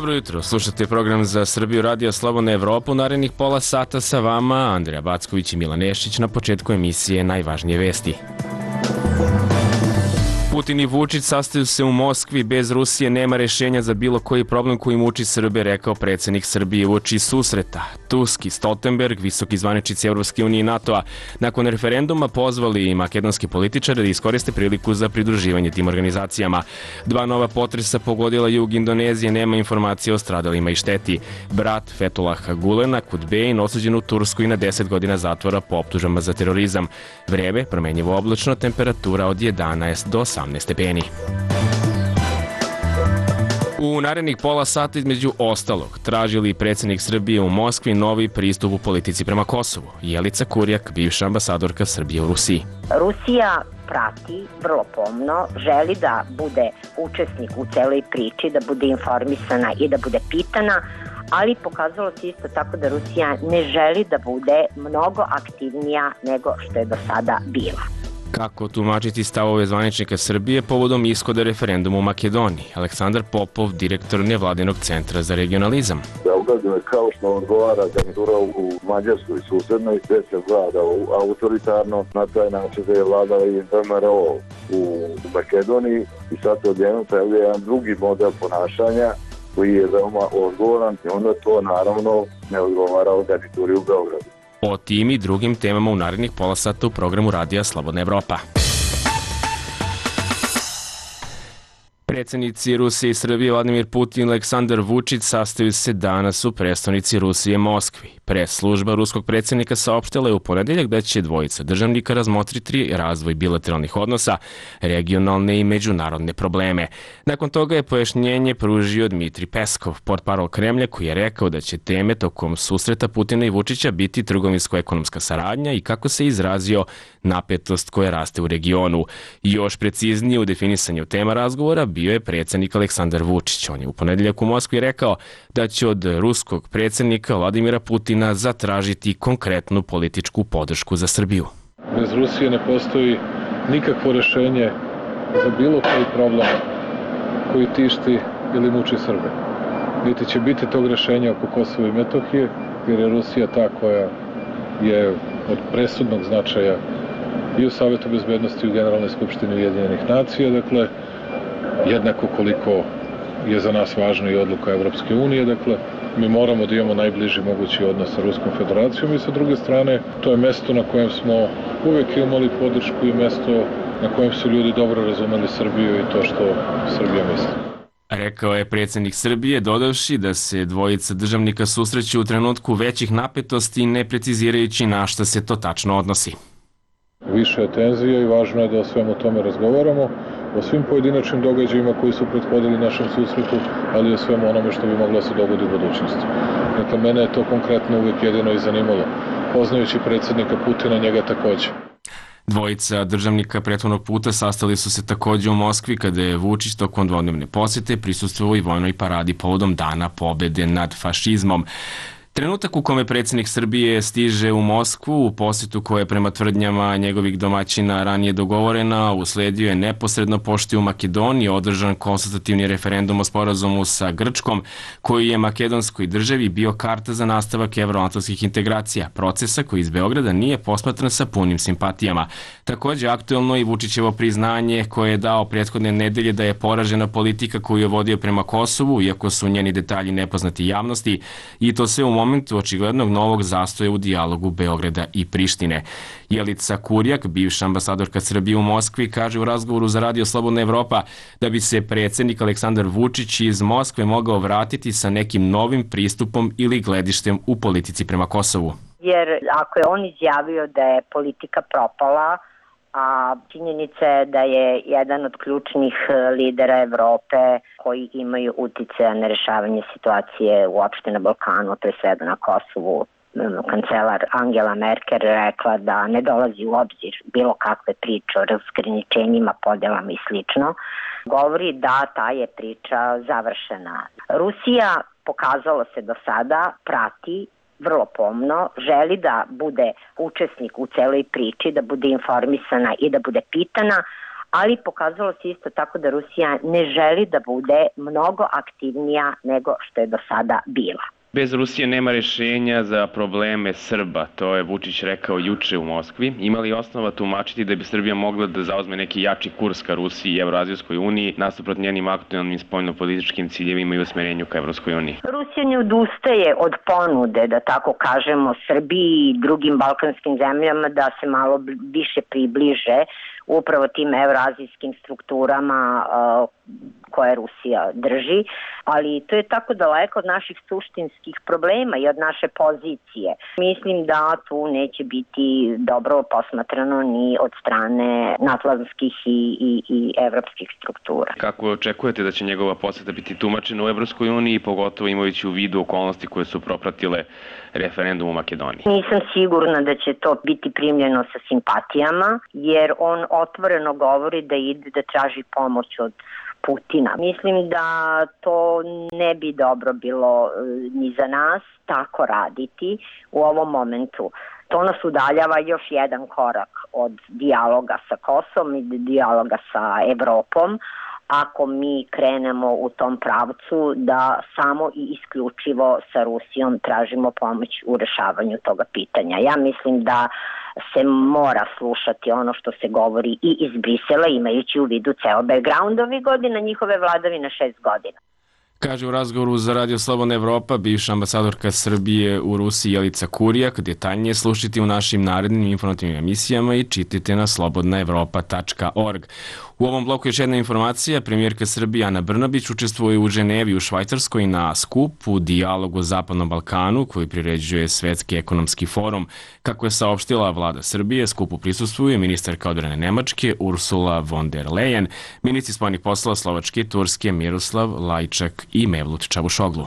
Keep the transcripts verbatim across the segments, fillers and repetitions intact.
Dobro jutro, slušate program za Srbiju Radio Slobodna Evropa. U narednih pola sata sa vama Andreja Backović i Milan Nešić. Na početku emisije najvažnije vesti. Putin i Vučić sastaju se u Moskvi, bez Rusije nema rešenja za bilo koji problem koji muči Srbe, rekao predsjednik Srbije uoči susreta. Tusk i Stoltenberg, visoki zvaničnici Evropske unije i NATO-a, nakon referenduma pozvali makedonski političare da iskoriste priliku za pridruživanje tim organizacijama. Dva nova potresa pogodila jug Indonezije, nema informacije o stradalima i šteti. Brat Fethullaha Gulena, Kutbein, osuđen u Tursku i na deset godina zatvora po optužbama za terorizam. Vreme, promenjivo oblačno, temperatura od jedanaest do osamnaest stepeni. U narednih pola sata između ostalog tražili predsjednik Srbije u Moskvi novi pristup u politici prema Kosovu. Jelica Kurjak, bivša ambasadorka Srbije u Rusiji. Rusija prati vrlo pomno, želi da bude učesnik u celoj priči, da bude informisana i da bude pitana, ali pokazalo se isto tako da Rusija ne želi da bude mnogo aktivnija nego što je do sada bila. Kako tumačiti stavove zvaničnika Srbije povodom ishoda referenduma u Makedoniji? Aleksandar Popov, direktor nevladinog centra za regionalizam. Beogradu je kao što odgovara garnitura u Mađarskoj susednoj, gde se vlada autoritarno, na taj način da je vladala i V M R O u Makedoniji i sad se odjednom pojavlja jedan drugi model ponašanja koji je veoma odgovoran i onda to naravno ne odgovara o garnituri u Beogradu. O tim i drugim temama u narednih pola sata u programu Radija Slobodna Evropa. Predsjednici Rusije i Srbije Vladimir Putin i Aleksandar Vučić sastaju se danas u prestonici Rusije Moskvi. Pres služba ruskog predsjednika saopštila je u ponedeljak da će dvojica državnika razmotriti razvoj bilateralnih odnosa, regionalne i međunarodne probleme. Nakon toga je pojašnjenje pružio Dmitri Peskov, portparol Kremlja, koji je rekao da će teme tokom susreta Putina i Vučića biti trgovinsko-ekonomska saradnja i, kako se izrazio, napetost koja raste u regionu. Još preciznije u definisanju tema razgovora bio je predsjednik Aleksandar Vučić. On je u ponedeljak u Moskvi rekao da će od ruskog predsjednika Vladimira Putina zatražiti konkretnu političku podršku za Srbiju. Bez Rusije ne postoji nikakvo rešenje za bilo koji problem koji tišti ili muči Srbe. Niti će biti tog rešenja oko Kosova i Metohije, jer je Rusija ta koja je od presudnog značaja i u Savetu bezbednosti i u Generalnoj skupštini Ujedinjenih nacija, dakle, jednako koliko je za nas važna i odluka Evropske unije, dakle, mi moramo da imamo najbliži mogući odnos sa Ruskom federacijom i sa druge strane, to je mesto na kojem smo uvek imali podršku i mesto na kojem su ljudi dobro razumeli Srbiju i to što Srbija misli. Rekao je predsjednik Srbije, dodavši da se dvojica državnika susreću u trenutku većih napetosti, ne precizirajući na šta se to tačno odnosi. Više je tenzija i važno je da o svemu tome razgovaramo, o svim pojedinačnim događajima koji su prethodili našem susretu, ali i o svemu onome što bi moglo da se dogodi u budućnosti. Dakle, mene je to konkretno uvijek jedino i zanimalo. Poznajući predsjednika Putina, njega takođe. Dvojica državnika prethodnog puta sastali su se takođe u Moskvi kada je Vučić tokom dvodnevne posete prisustvovao i vojnoj paradi povodom Dana pobede nad fašizmom. Trenutak u kome predsjednik Srbije stiže u Moskvu, u posetu koja je prema tvrdnjama njegovih domaćina ranije dogovorena, usledio je neposredno pošto je u Makedoniji održan konsultativni referendum o sporazumu sa Grčkom, koji je makedonskoj državi bio karta za nastavak evroatlantskih integracija, procesa koji iz Beograda nije posmatran sa punim simpatijama. Takođe, aktuelno i Vučićevo priznanje koje je dao prethodne nedelje da je poražena politika koju je vodio prema Kosovu, iako su njeni detalji nepoznati javnosti, i to sve u momentu očiglednog novog zastoja u dijalogu Beograda i Prištine. Jelica Kurjak, bivša ambasadorka Srbije u Moskvi, kaže u razgovoru za Radio Slobodna Evropa da bi se predsjednik Aleksandar Vučić iz Moskve mogao vratiti sa nekim novim pristupom ili gledištem u politici prema Kosovu. Jer ako je on izjavio da je politika propala, a činjenica je da je jedan od ključnih lidera Evrope koji imaju uticaja na rešavanje situacije uopšte na Balkanu, to je sve na Kosovu, kancelar Angela Merkel rekla da ne dolazi u obzir bilo kakve priče o razgraničenjima, podelama i slično, govori da ta je priča završena. Rusija, pokazalo se do sada, prati vrlo pomno, želi da bude učesnik u celoj priči, da bude informisana i da bude pitana, ali pokazalo se isto tako da Rusija ne želi da bude mnogo aktivnija nego što je do sada bila. Bez Rusije nema rešenja za probleme Srba, to je Vučić rekao juče u Moskvi. Ima li osnova tumačiti da bi Srbija mogla da zauzme neki jači kurs ka Rusiji i Evroazijskoj uniji nasuprot njenim aktualnim spoljnopolitičkim ciljevima i usmerenju ka Evropskoj uniji? Rusija ne odustaje od ponude, da tako kažemo, Srbiji i drugim balkanskim zemljama da se malo više približe upravo tim evroazijskim strukturama uh, koje Rusija drži, ali to je tako daleko od naših suštinskih problema i od naše pozicije. Mislim da tu neće biti dobro posmatrano ni od strane natlanskih i, i, i evropskih struktura. Kako očekujete da će njegova poseta biti tumačena u Evropskoj uniji, pogotovo imajući u vidu okolnosti koje su propratile referendum u Makedoniji? Nisam sigurna da će to biti primljeno sa simpatijama, jer on otvoreno govori da ide da traži pomoć od Putina. Mislim da to ne bi dobro bilo ni za nas tako raditi u ovom momentu. To nas udaljava još jedan korak od dijaloga sa Kosovom i dijaloga sa Evropom, ako mi krenemo u tom pravcu da samo i isključivo sa Rusijom tražimo pomoć u rešavanju toga pitanja. Ja mislim da se mora slušati ono što se govori i iz Brisela, imajući u vidu ceo background ovih godina njihove vladavine šest godina. Kaže u razgovoru za Radio Slobodna Evropa bivša ambasadorka Srbije u Rusiji Jelica Kurijak. Detaljnije slušajte u našim narednim informativnim emisijama i čitajte na slobodna evropa tačka org. U ovom bloku još jedna informacija. Premijerka Srbije Ana Brnabić učestvuje u Ženevi u Švajcarskoj na skupu Dijalog o Zapadnom Balkanu koji priređuje Svetski ekonomski forum. Kako je saopštila vlada Srbije, skupu prisustvuje ministarka odbrane Nemačke Ursula von der Leyen, ministri spoljnih poslova Slovačke i Turske Miroslav Lajčak i Mevlut Čavušoglu.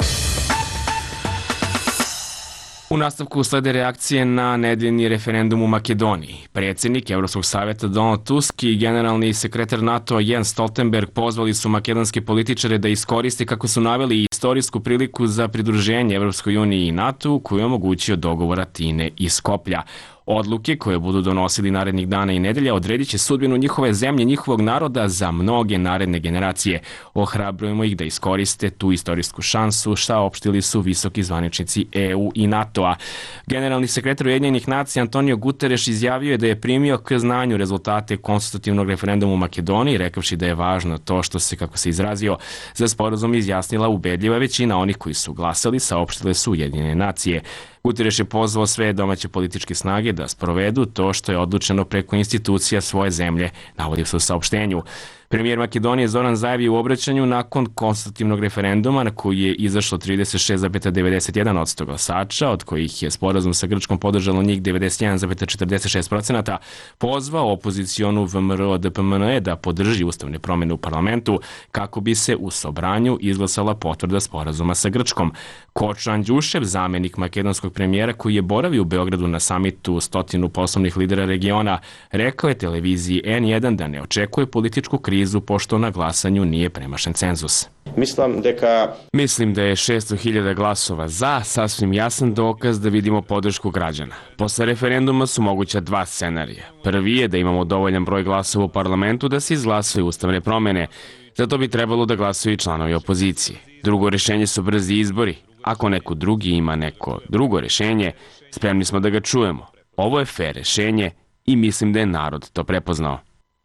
U nastavku slede reakcije na nedeljni referendum u Makedoniji. Predsjednik Evropskog savjeta Donald Tusk i generalni sekretar NATO Jens Stoltenberg pozvali su makedonske političare da iskoriste, kako su naveli, istorijsku priliku za pridruženje Evropskoj uniji i NATO koju je omogućio dogovor Atine i Skoplja. Odluke koje budu donosili narednih dana i nedelja odredit će sudbinu njihove zemlje, njihovog naroda za mnoge naredne generacije. Ohrabrujemo ih da iskoriste tu istorijsku šansu, saopštili su visoki zvaničnici E U i NATO-a. Generalni sekretar Ujedinjenih nacija Antonio Guterres izjavio je da je primio k znanju rezultate konstitutivnog referenduma u Makedoniji, rekavši da je važno to što se, kako se izrazio, za sporazum izjasnila ubedljiva većina onih koji su glasali, saopštile su Ujedinjene nacije. Guterres je pozvao sve domaće političke snage da sprovedu to što je odlučeno preko institucija svoje zemlje, navodi se u saopštenju. Premijer Makedonije Zoran Zaev je u obraćanju nakon konstitutivnog referenduma na koji je izašlo trideset šest zarez devedeset jedan posto glasača, od kojih je sporazum sa Grčkom podržalo njih devedeset jedan zarez četrdeset šest posto, pozvao opozicionu V M R O D P M N E da podrži ustavne promjene u parlamentu kako bi se u Sobranju izglasala potvrda sporazuma sa Grčkom. Kočo Andjušev, zamenik makedonskog premijera koji je boravio u Beogradu na samitu stotinu poslovnih lidera regiona, rekao je televiziji N jedan da ne očekuje političku krizu pošto na glasanju nije premašen cenzus. Mislim, deka... Mislim da je šesto hiljada glasova za sasvim jasan dokaz da vidimo podršku građana. Posle referenduma su moguća dva scenarija. Prvi je da imamo dovoljan broj glasova u parlamentu da se izglasaju ustavne promjene. Zato bi trebalo da glasuju i članovi opozicije. Drugo rešenje su brzi izbori. Ako neko drugi ima neko drugo rešenje, spremni smo da ga čujemo. Ovo je fer rešenje i mislim da je narod to prepoznao.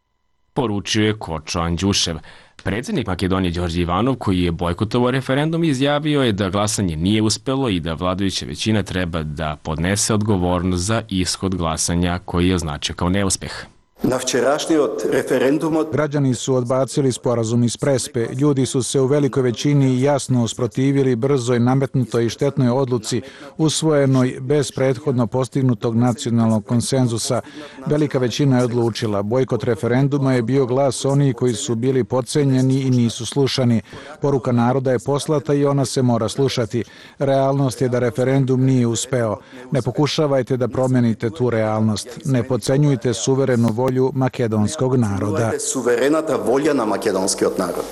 Poručio je Kočo Andjušev. Predsjednik Makedonije Đorđe Ivanov, koji je bojkotovao referendum, izjavio je da glasanje nije uspelo i da vladajuća većina treba da podnese odgovornost za ishod glasanja koji je označio kao neuspeh. Na včerašnji od referenduma... Građani su odbacili sporazum iz Prespe. Ljudi su se u velikoj većini jasno usprotivili brzoj, nametnutoj i štetnoj odluci usvojenoj bez prethodno postignutog nacionalnog konsenzusa. Velika većina je odlučila. Bojkot referenduma je bio glas onih koji su bili podcenjeni i nisu slušani. Poruka naroda je poslata i ona se mora slušati. Realnost je da referendum nije uspeo. Ne pokušavajte da promenite tu realnost. Ne podcenjujte suverenu volju makedonskog naroda. Suverenata volja na makedonski narod.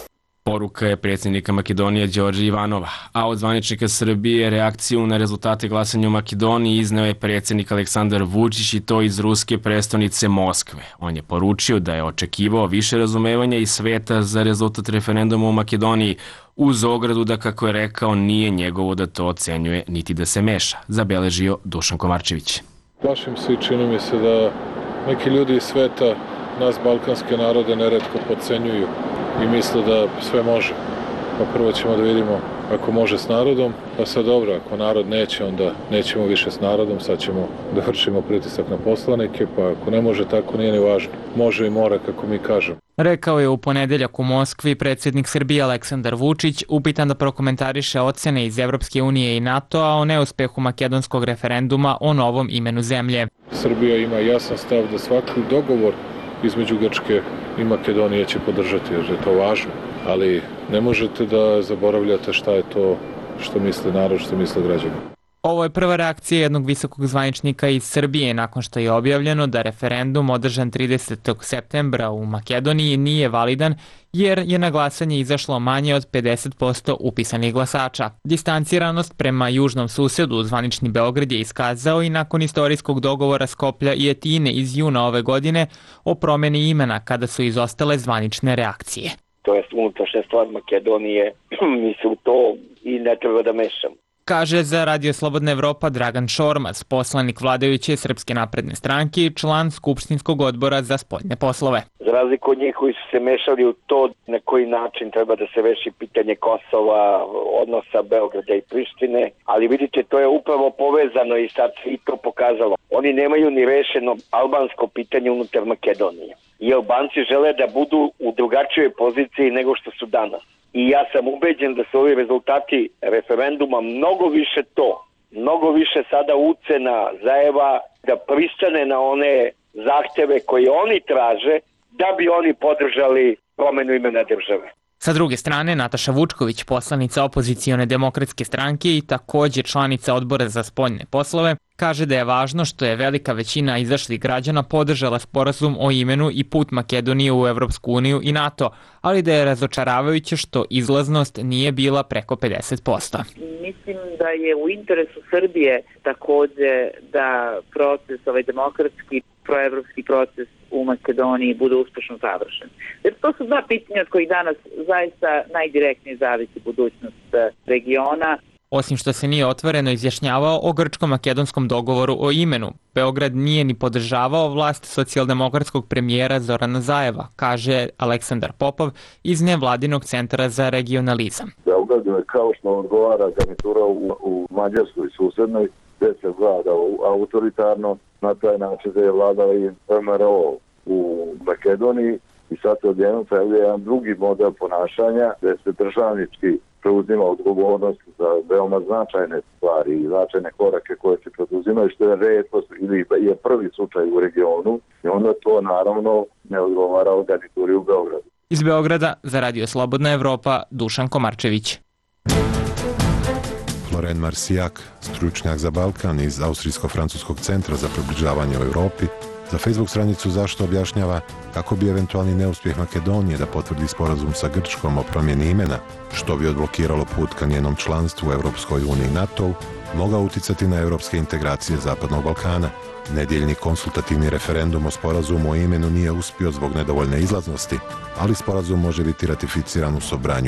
Poruka je predsjednika Makedonije Đorđe Ivanova, a od zvaničnika Srbije reakciju na rezultate glasanja u Makedoniji izneo je predsjednik Aleksandar Vučić i to iz ruske prestonice Moskve. On je poručio da je očekivao više razumevanja i sveta za rezultat referenduma u Makedoniji, uz ogradu da, kako je rekao, nije njegovo da to ocenjuje niti da se meša, zabeležio Dušan Komarčević. Plašim se i čini mi se da neki ljudi iz sveta nas balkanske narode neretko podcenjuju i misle da sve može. Pa prvo ćemo da vidimo ako može s narodom, pa sad dobro, ako narod neće, onda nećemo više s narodom, sad ćemo da vršimo pritisak na poslanike, pa ako ne može tako, nije ni važno. Može i mora, kako mi kažemo. Rekao je u ponedeljak u Moskvi predsjednik Srbije Aleksandar Vučić, upitan da prokomentariše ocene iz Evropske unije i NATO-a o neuspehu makedonskog referenduma o novom imenu zemlje. Srbija ima jasan stav da svaki dogovor između Grčke i Makedonije će podržati, jer je to važno. Ali ne možete da zaboravljate šta je to što misle narod, što misle građani. Ovo je prva reakcija jednog visokog zvaničnika iz Srbije nakon što je objavljeno da referendum održan tridesetog septembra u Makedoniji nije validan jer je na glasanje izašlo manje od pedeset posto upisanih glasača. Distanciranost prema južnom susedu zvanični Beograd je iskazao i nakon istorijskog dogovora Skoplja i Atine iz juna ove godine o promjeni imena kada su izostale zvanične reakcije. To je unutrašnja stvar Makedonije, mi se u to i ne treba da mešamo. Kaže za Radio Slobodna Evropa Dragan Šormaz, poslanik vladajuće Srpske napredne stranke i član Skupštinskog odbora za spoljne poslove. Za razliku od njih koji su se mešali u to na koji način treba da se reši pitanje Kosova, odnosa Beograda i Prištine, ali vidite, to je upravo povezano i sad i to pokazalo. Oni nemaju ni rešeno albansko pitanje unutar Makedonije. I Albanci žele da budu u drugačijoj poziciji nego što su danas. I ja sam ubeđen da su ovi rezultati referenduma mnogo više to, mnogo više sada ucena zajeva da pristane na one zahteve koje oni traže da bi oni podržali promenu imena države. Sa druge strane, Nataša Vučković, poslanica opozicione demokratske stranke i također članica odbora za spoljne poslove, kaže da je važno što je velika većina izašlih građana podržala sporazum o imenu i put Makedonije u Evropsku uniju i NATO, ali da je razočaravajuće što izlaznost nije bila preko pedeset posto. Mislim da je u interesu Srbije također da proces, ovaj demokratski, proevropski proces u Makedoniji bude uspešno završen. Jer to su dva pitanja od kojih danas zaista najdirektnije zavisi budućnost regiona. Osim što se nije otvoreno izjašnjavao o grčko-makedonskom dogovoru o imenu, Beograd nije ni podržavao vlast socijaldemokratskog premijera Zorana Zajeva, kaže Aleksandar Popov iz nevladinog centra za regionalizam. Beograd je kao što odgovara garnitura u, u Mađarskoj susednoj, gde se vlada autoritarno, na taj način da je vladala i em er o u Makedoniji i sad se odjednom pojavljuje jedan drugi model ponašanja gde se državnički preuzima odgovornost za veoma značajne stvari i značajne korake koje se preduzimaju, što je retkost ili je prvi slučaj u regionu i onda to naravno ne odgovara o garnituri u Beogradu. Iz Beograda za Radio Slobodna Evropa Dušan Komarčević. Loren Marsijak, stručnjak za Balkan iz Austrijsko-francuskog centra za približavanje u Europi, za Facebook stranicu Zašto objašnjava kako bi eventualni neuspjeh Makedonije da potvrdi sporazum sa Grčkom o promjeni imena, što bi odblokiralo put ka njenom članstvu u Europskoj uniji i NATO-u, mogao uticati na europske integracije Zapadnog Balkana. Nedjeljni konsultativni referendum o sporazumu o imenu nije uspio zbog nedovoljne izlaznosti, ali sporazum može biti ratificiran u Sobranju.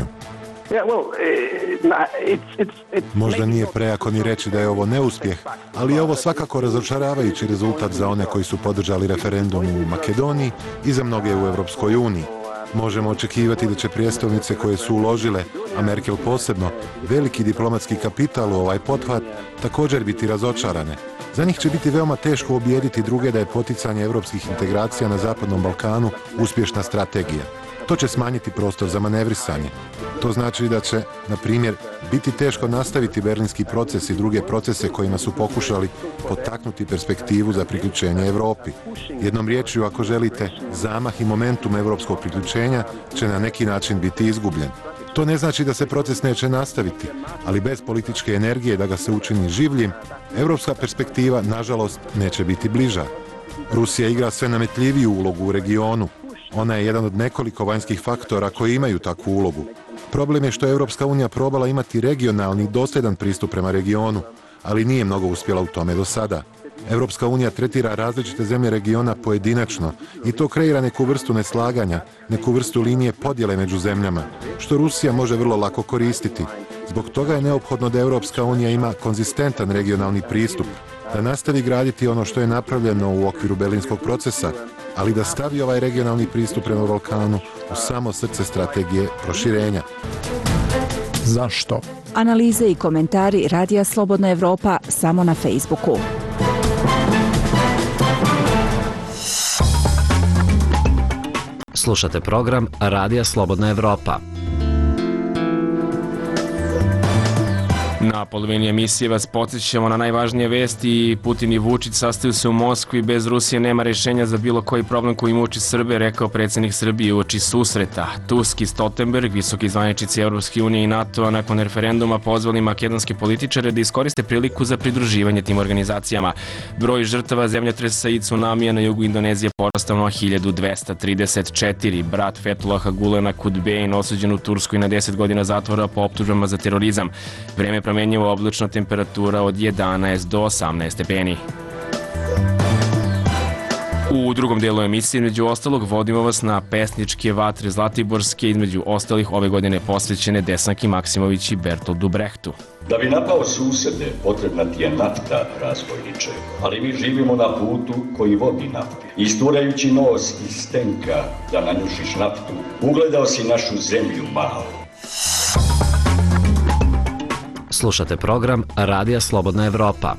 Možda nije prejako ni reći da je ovo neuspjeh, ali je ovo svakako razočaravajući rezultat za one koji su podržali referendum u Makedoniji i za mnoge u Europskoj uniji. Možemo očekivati da će prijestolnice koje su uložile, a Merkel posebno, veliki diplomatski kapital u ovaj pothvat također biti razočarane. Za njih će biti veoma teško ubijediti druge da je poticanje europskih integracija na Zapadnom Balkanu uspješna strategija. To će smanjiti prostor za manevrisanje. To znači da će, na primjer, biti teško nastaviti berlinski proces i druge procese kojima su pokušali potaknuti perspektivu za priključenje Europi. Jednom riječju, ako želite, zamah i momentum europskog priključenja će na neki način biti izgubljen. To ne znači da se proces neće nastaviti, ali bez političke energije da ga se učini življim, europska perspektiva, nažalost, neće biti bliža. Rusija igra sve nametljiviju ulogu u regionu. Ona je jedan od nekoliko vanjskih faktora koji imaju takvu ulogu. Problem je što je Europska unija probala imati regionalni, dosljedan pristup prema regionu, ali nije mnogo uspjela u tome do sada. Europska unija tretira različite zemlje regiona pojedinačno i to kreira neku vrstu neslaganja, neku vrstu linije podjele među zemljama, što Rusija može vrlo lako koristiti. Zbog toga je neophodno da Europska unija ima konzistentan regionalni pristup, da nastavi graditi ono što je napravljeno u okviru Berlinskog procesa, ali da stavi ovaj regionalni pristup prema Balkanu u samo srce strategije proširenja. Zašto? Analize i komentari Radija Slobodna Evropa samo na Facebooku. Slušate program Radija Slobodna Evropa. Na polovini emisije vas podsjećamo na najvažnije vesti. Putin i Vučić sastaju se u Moskvi. Bez Rusije nema rješenja za bilo koji problem koji muči Srbe, rekao predsjednik Srbije uoči susreta. Tusk i Stoltenberg, visoki zvaničnici Europske unije i NATO-a, nakon referenduma pozvali makedonske političare da iskoriste priliku za pridruživanje tim organizacijama. Broj žrtava zemljotresa i tsunamija na jugu Indonezije porastao na hiljadu dvesta trideset četiri. Brat Fethullaha Gulena Kudbein osuđen u Turskoj na deset godina zatvora po optužbama za terorizam. Vreme promenjivo, oblačna temperatura od jedanaest do osamnaest stepeni. U drugom dijelu emisije, među ostalog, vodimo vas na pesničke vatre Zlatiborske, između ostalih ove godine posvećene Desanki Maksimović i Bertoldu Brehtu. Da bi napao susede, potrebna ti je nafta, razbojniče, ali mi živimo na putu koji vodi nafti. Isturajući nos iz stenka da nanjušiš naftu, ugledao si našu zemlju malu. Slušate program Radija Slobodna Evropa.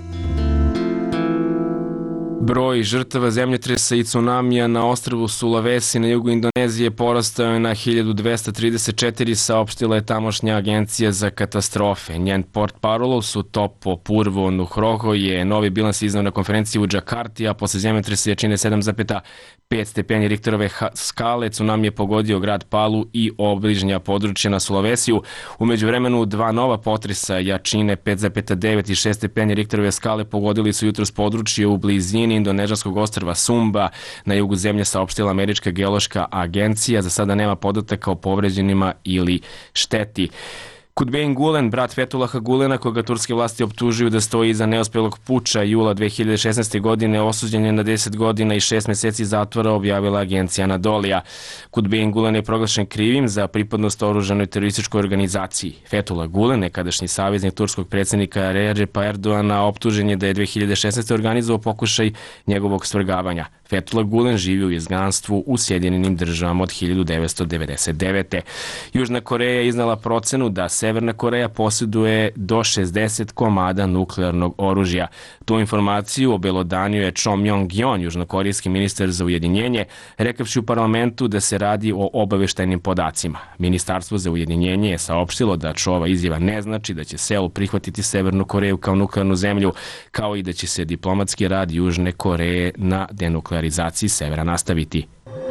Broj žrtava zemljotresa i tsunamija na ostrvu Sulawesi na jugu Indonezije porastao je na hiljadu dvesta trideset četiri, saopštila je tamošnja agencija za katastrofe. Njen portparol Sutopo Purwo Nugroho je novi bilans iznao na konferenciji u Džakarti, a posle zemljotresa jačine sedam zarez pet stepeni Richterove skale tsunami je pogodio grad Palu i obližnja područja na Sulawesiju. U međuvremenu dva nova potresa jačine pet zarez devet i šest stepeni Richterove skale pogodili su jutros područje u blizini indonežanskog ostrva Sumba na jugu zemlje, saopštila Američka geološka agencija. Za sada nema podataka o povređenima ili šteti. Kudbein Gulen, brat Fethullaha Gulena, koga turske vlasti optužuju da stoji iza neuspjelog puča jula dve hiljade šesnaeste. godine, osuđen je na deset godina i šest mjeseci zatvora, objavila agencija Anadolija. Kudbein Gulen je proglašen krivim za pripadnost oružanoj terorističkoj organizaciji. Fethullah Gulen, nekadašnji saveznik turskog predsjednika Recepa Erdoana, optužen je da je dve hiljade šesnaeste. organizovao pokušaj njegovog svrgavanja. Fethullah Gulen živi u izgnanstvu u Sjedinjenim državama od hiljadu devetsto devedeset devete. Južna Koreja je iznala procenu da Severna Koreja posjeduje do šezdeset komada nuklearnog oružja. Tu informaciju obelodanio je Cho Myong-gyon, južnokorijski ministar za ujedinjenje, rekavši u parlamentu da se radi o obaveštajnim podacima. Ministarstvo za ujedinjenje je saopštilo da Choova izjava ne znači da će Seul prihvatiti Severnu Koreju kao nuklearnu zemlju, kao i da će se diplomatski rad Južne Koreje na denuklearizaciji severa nastaviti.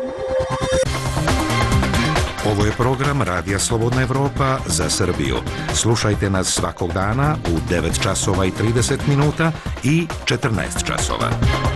Ovo je program Radija Slobodna Evropa za Srbiju. Slušajte nas svakog dana u devet časova i trideset minuta i četrnaest časova.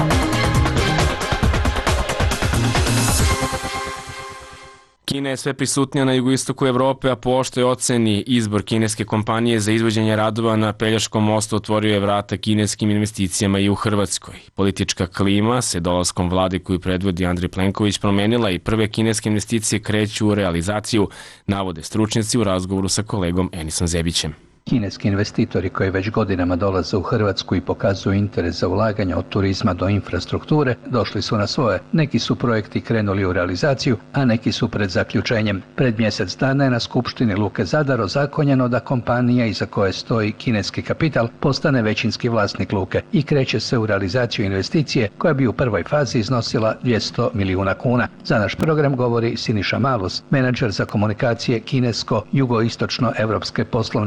Kina je sve prisutnija na jugoistoku Evrope, a po oštoj oceni izbor kineske kompanije za izvođenje radova na Pelješkom mostu otvorio je vrata kineskim investicijama i u Hrvatskoj. Politička klima se dolaskom vlade koju predvodi Andrej Plenković promenila i prve kineske investicije kreću u realizaciju, navode stručnjaci u razgovoru sa kolegom Enisom Zebićem. Kineski investitori koji već godinama dolaze u Hrvatsku i pokazuju interes za ulaganja od turizma do infrastrukture, došli su na svoje. Neki su projekti krenuli u realizaciju, a neki su pred zaključenjem. Pred mjesec dana je na Skupštini Luke Zadar ozakonjeno da kompanija iza koje stoji kineski kapital postane većinski vlasnik luke i kreće se u realizaciju investicije koja bi u prvoj fazi iznosila dvjesto milijuna kuna. Za naš program govori Siniša Malus, menadžer za komunikacije kinesko-jugoistočno-evropske poslovne asocijacije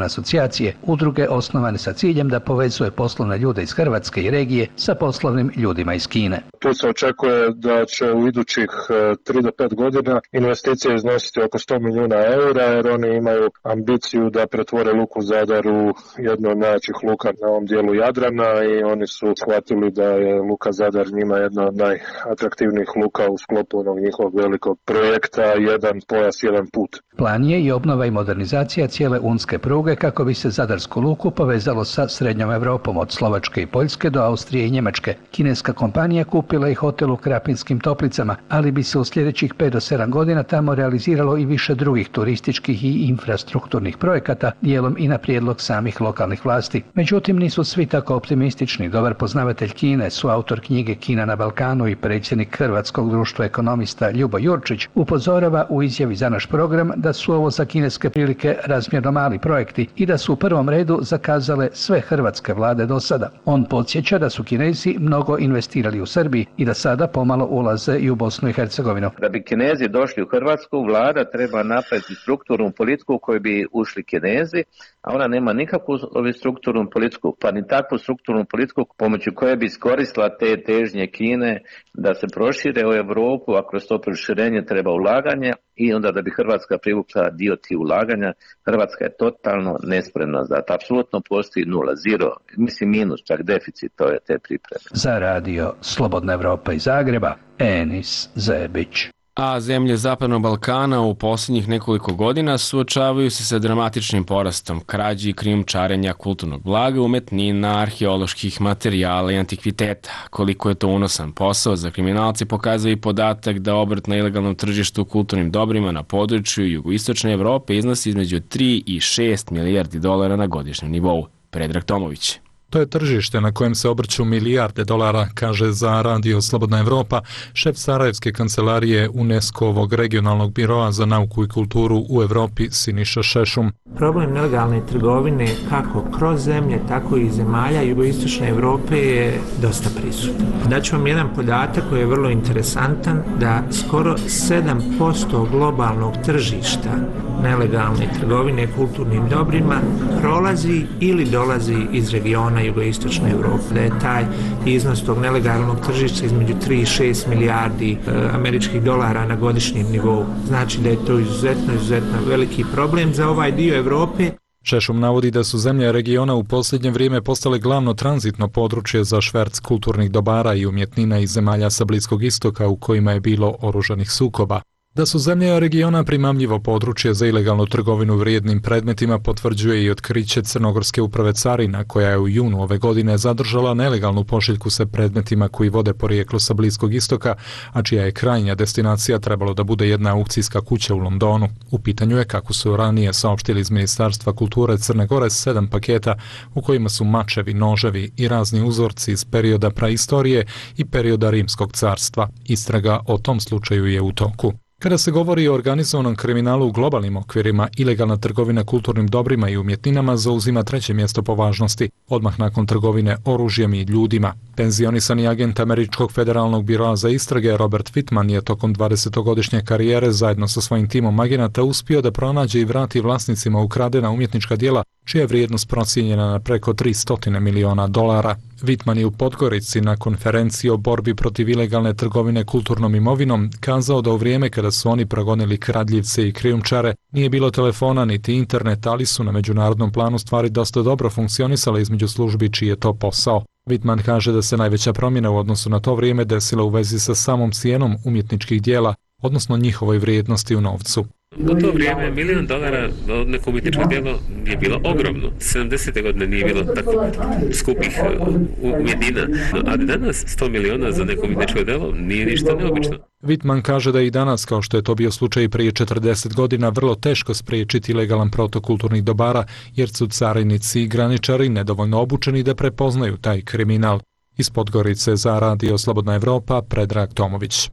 organizacije, udruge osnovane sa ciljem da povezuje poslovne ljude iz Hrvatske i regije sa poslovnim ljudima iz Kine. Tu se očekuje da će u idućih tri do pet godina investicije iznositi oko sto milijuna eura, jer oni imaju ambiciju da pretvore luku Zadar u jednu od najjačih luka na ovom dijelu Jadrana i oni su shvatili da je luka Zadar njima jedna od najatraktivnijih luka u sklopu onog njihovog velikog projekta Jedan pojas, jedan put. Plan je i obnova i modernizacija cijele unske pruge kako bi se Zadarsku luku povezalo sa Srednjom Evropom od Slovačke i Poljske do Austrije i Njemačke. Kineska kompanija kupila i hotel u Krapinskim Toplicama, ali bi se u sljedećih pet do sedam godina tamo realiziralo i više drugih turističkih i infrastrukturnih projekata, dijelom i na prijedlog samih lokalnih vlasti. Međutim, nisu svi tako optimistični. Dobar poznavatelj Kine, suautor knjige Kina na Balkanu i predsjednik Hrvatskog društva ekonomista Ljubo Jurčić upozorava u izjavi za naš program da su ovo za kineske prilike razmjerno mali projekti i da su u prvom redu zakazale sve hrvatske vlade do sada. On podsjeća da su Kinezi mnogo investirali u Srbiji i da sada pomalo ulaze i u Bosnu i Hercegovinu. Da bi Kinezi došli u Hrvatsku, vlada treba napraviti strukturnu politiku u kojoj bi ušli Kinezi, a ona nema nikakvu strukturnu politiku, pa ni takvu strukturnu politiku pomoću koje bi iskoristila te težnje Kine da se prošire u Europu, a kroz to proširenje treba ulaganje i onda da bi Hrvatska privukla dio tih ulaganja. Hrvatska je totalno nespremna za to. Apsolutno postoji nula, zero, mislim minus, čak deficit to je te pripreme. Za radio Slobodna Evropa iz Zagreba, Enis Zebić. A zemlje Zapadnog Balkana u posljednjih nekoliko godina suočavaju se sa dramatičnim porastom krađi i krijumčarenja kulturnog blaga, umetnina, arheoloških materijala i antikviteta. Koliko je to unosan posao za kriminalce pokazuje i podatak da obrt na ilegalnom tržištu kulturnim dobrima na području jugoistočne Evrope iznosi između tri i šest milijardi dolara na godišnjem nivou. Predrag Tomović. To je tržište na kojem se obrću milijarde dolara, kaže za radio Slobodna Evropa šef Sarajevske kancelarije UNESCO-ovog regionalnog biroa za nauku i kulturu u Evropi Siniša Šešum. Problem nelegalne trgovine kako kroz zemlje, tako i zemalja jugoistočne Evrope je dosta prisutan. Daću vam jedan podatak koji je vrlo interesantan, da skoro sedam posto globalnog tržišta nelegalne trgovine kulturnim dobrima prolazi ili dolazi iz regiona jugoistočne Evrope. Da je taj iznos tog nelegalnog tržišta između tri i šest milijardi e, američkih dolara na godišnjem nivou. Znači da je to izuzetno, izuzetno veliki problem za ovaj dio Evrope. Šešum navodi da su zemlje regiona u posljednje vrijeme postale glavno tranzitno područje za šverc kulturnih dobara i umjetnina iz zemalja sa Bliskog istoka u kojima je bilo oružanih sukoba. Da su zemlje regiona primamljivo područje za ilegalnu trgovinu vrijednim predmetima potvrđuje i otkriće Crnogorske uprave carina, koja je u junu ove godine zadržala nelegalnu pošiljku sa predmetima koji vode porijeklo sa Bliskog istoka, a čija je krajnja destinacija trebalo da bude jedna aukcijska kuća u Londonu. U pitanju je, kako su ranije saopštili iz Ministarstva kulture Crne Gore, sedam paketa u kojima su mačevi, noževi i razni uzorci iz perioda praistorije i perioda Rimskog carstva. Istraga o tom slučaju je u toku. Kada se govori o organizovanom kriminalu u globalnim okvirima, ilegalna trgovina kulturnim dobrima i umjetninama zauzima treće mjesto po važnosti, odmah nakon trgovine oružjem i ljudima. Penzionisani agent Američkog federalnog biroa za istrage Robert Whitman je tokom dvadesetogodišnje karijere zajedno sa svojim timom agenata uspio da pronađe i vrati vlasnicima ukradena umjetnička djela, čija je vrijednost procijenjena na preko tristo miliona dolara. Whitman je u Podgorici na konferenciji o borbi protiv ilegalne trgovine kulturnom imovinom kazao da u vrijeme kada su oni progonili kradljivce i krijumčare nije bilo telefona niti internet, ali su na međunarodnom planu stvari dosta dobro funkcionisale između službi čiji je to posao. Whitman kaže da se najveća promjena u odnosu na to vrijeme desila u vezi sa samom cijenom umjetničkih dijela, odnosno njihovoj vrijednosti u novcu. U to vrijeme milijon dolara od neko umjetničko djelo je bilo ogromno. sedamdesete godine nije bilo tako skupih umjetnina, a danas sto miliona za neko umjetničko djelo nije ništa neobično. Whitman kaže da i danas, kao što je to bio slučaj prije četrdeset godina, vrlo teško spriječiti legalan protok kulturnih dobara, jer su carinici i graničari nedovoljno obučeni da prepoznaju taj kriminal. Iz Podgorice za radio Slobodna Evropa, Predrag Tomović.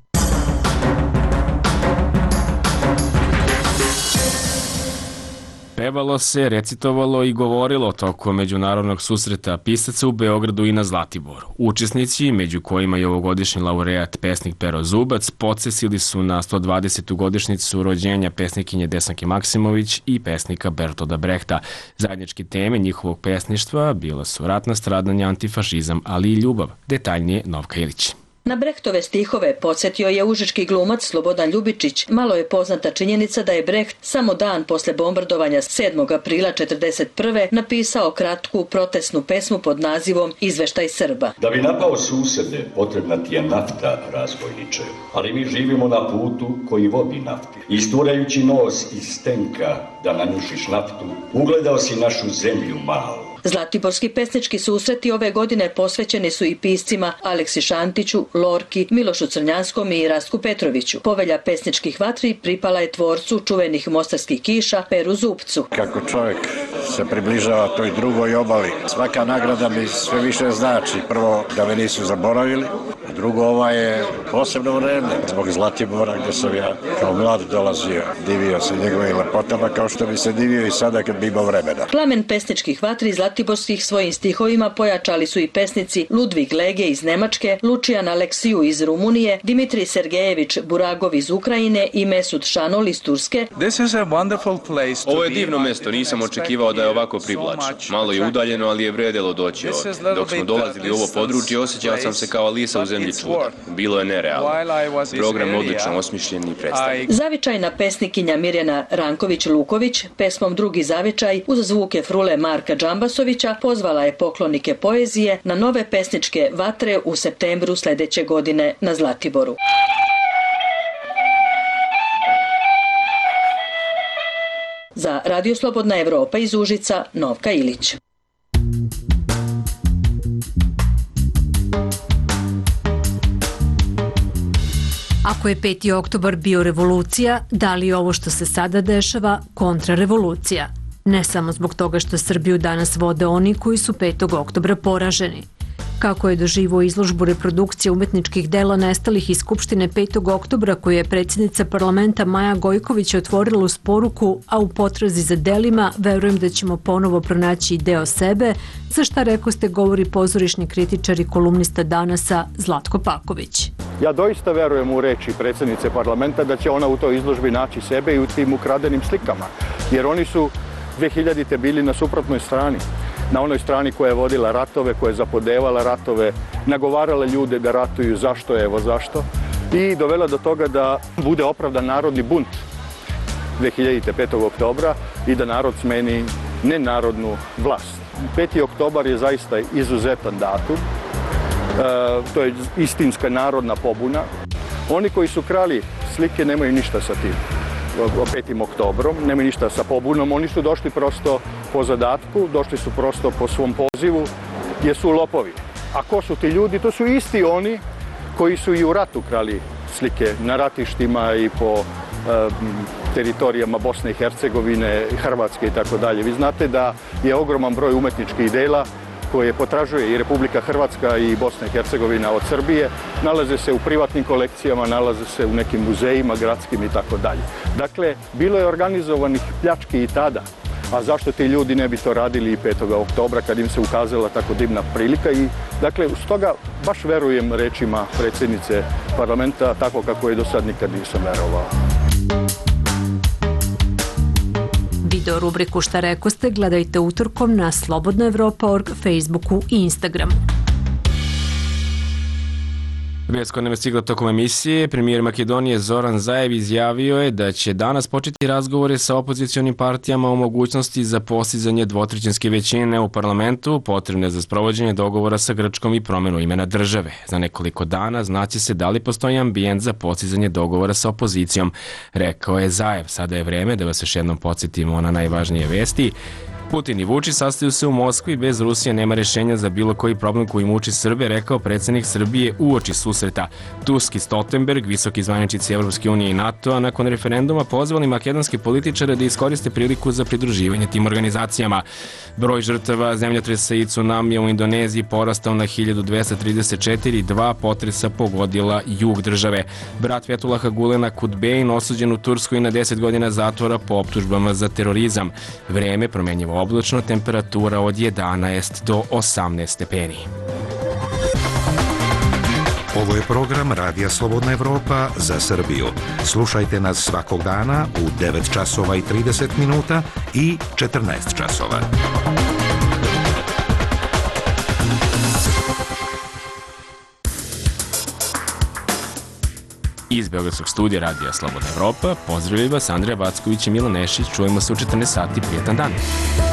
Pevalo se, recitovalo i govorilo tokom međunarodnog susreta pisaca u Beogradu i na Zlatiboru. Učesnici, među kojima je ovogodišnji laureat pesnik Pero Zubac, podsjetili su na sto dvadesetu godišnjicu rođenja pesnikinje Desanke Maksimović i pesnika Bertolda Brehta. Zajedničke teme njihovog pesništva bila su ratna stradanja, antifašizam, ali i ljubav. Detaljnije Novka Ilić. Na Brehtove stihove podsjetio je užički glumac Slobodan Ljubičić. Malo je poznata činjenica da je Breht samo dan posle bombardovanja sedmog aprila četrdeset prve napisao kratku protestnu pesmu pod nazivom Izveštaj Srba. Da bi napao susede, potrebna ti je nafta, razbojniče, ali mi živimo na putu koji vodi nafti. Isturajući nos iz tenka da nanjušiš naftu, ugledao si našu zemlju malu. Zlatiborski pesnički susreti ove godine posvećeni su i piscima Aleksi Šantiću, Lorki, Milošu Crnjanskom i Rastku Petroviću. Povelja pesničkih vatri pripala je tvorcu čuvenih mostarskih kiša Peru Zupcu. Kako čovjek se približava toj drugoj obali, svaka nagrada mi sve više znači. Prvo, da me nisu zaboravili, a drugo, ova je posebno vreme zbog Zlatibora gdje sam ja kao mlad dolazio. Divio se njegovim lepotama kao što bi se divio i sada kad bi imao vremena. Plamen pesničkih vatri Zlatiborskih svojim stihovima pojačali su i pesnici Ludvig Lege iz Nemačke, Lučijan Aleksiju iz Rumunije, Dimitrij Sergejević Buragov iz Ukrajine i Mesut Šanol iz Turske. Ovo je divno mesto, nisam očekivao da je ovako privlačno. Malo je udaljeno, ali je vredelo doći ovdje. Dok smo dolazili u ovo područje, osjećao sam se kao Alisa u zemlji čuda. Bilo je nerealno. Program odlično osmišljen i predstavljen. Zavičajna pesnikinja Mirjana Ranković-Luković pesmom Drugi zavičaj uz zvuke frule Marka Džambasovića pozvala je poklonike poezije na nove pesničke vatre u septembru sljedeće godine na Zlatiboru. Za Radio Slobodna Evropa iz Užica, Novka Ilić. Ako je peti oktobar bio revolucija, da li je ovo što se sada dešava kontrarevolucija? Ne samo zbog toga što Srbiju danas vode oni koji su petog oktobra poraženi. Kako je doživio izložbu reprodukcije umetničkih dela nestalih iz Skupštine petog oktobra koju je predsjednica parlamenta Maja Gojković otvorila uz poruku, a u potrazi za delima verujem da ćemo ponovo pronaći deo sebe, za šta rekoste govori pozorišni kritičar i kolumnista Danasa Zlatko Paković. Ja doista verujem u reči predsjednice parlamenta da će ona u toj izložbi naći sebe i u tim ukradenim slikama, jer oni su dve hiljadite bili na suprotnoj strani. Na onoj strani koja je vodila ratove, koja je zapodevala ratove, nagovarala ljude da ratuju, zašto, evo zašto, i dovela do toga da bude opravdan narodni bunt dve hiljadite petog oktobra i da narod smeni nenarodnu vlast. peti oktobar je zaista izuzetan datum, e, to je istinska narodna pobuna. Oni koji su krali slike nemaju ništa sa tim. petim oktobrom, nema ništa sa pobunom, oni su došli prosto po zadatku, došli su prosto po svom pozivu, jer su lopovi. A ko su ti ljudi? To su isti oni koji su i u ratu krali slike na ratištima i po e, teritorijama Bosne i Hercegovine, Hrvatske i tako dalje. Vi znate da je ogroman broj umetničkih dela koje potražuje i Republika Hrvatska i Bosna i Hercegovina od Srbije, nalaze se u privatnim kolekcijama, nalaze se u nekim muzejima gradskim i tako dalje. Dakle, bilo je organizovanih pljački i tada, a zašto ti ljudi ne bi to radili i petog oktobra kad im se ukazala tako divna prilika i dakle, stoga baš verujem rečima predsjednice parlamenta tako kako je do sad nikad nisam verovao. Video rubriku Šta rekoste gledajte utorkom na slobodna evropa tačka org, Facebooku i Instagramu. Vest koja nam je stigla tokom emisije, premijer Makedonije Zoran Zaev izjavio je da će danas početi razgovore sa opozicionim partijama o mogućnosti za postizanje dvotrećinske većine u parlamentu potrebne za sprovođenje dogovora sa Grčkom i promjenu imena države. Za nekoliko dana znaće se da li postoji ambijent za postizanje dogovora sa opozicijom, rekao je Zaev. Sada je vreme da vas još jednom podsjetimo na najvažnije vesti. Putin i Vučić sastaju se u Moskvi, bez Rusije nema rešenja za bilo koji problem koji muči Srbe, rekao predsjednik Srbije uoči susreta. Tusk i Stoltenberg, visoki zvaničnici Evropske unije i NATO-a, nakon referenduma pozvali makedonske političare da iskoriste priliku za pridruživanje tim organizacijama. Broj žrtava zemljotresa i tsunamija u Indoneziji porastao na hiljadu dvesta trideset četiri, dva potresa pogodila jug države. Brat Fethulaha Gulena Kutbein osuđen u Turskoj na deset godina zatvora po optužbama za terorizam. Vreme promenjivo oblačno, temperatura od jedanaest do osamnaest stepeni. Ovo je program Radija Slobodna Evropa za Srbiju. Slušajte nas svakog dana u devet časova i trideset minuta i četrnaest časova. Iz Beogradskog studija Radija Slobodna Evropa pozdravljaju vas Andreja Vacković i Milan Nešić. Čujemo se u četrnaest sati. Prijetan dan.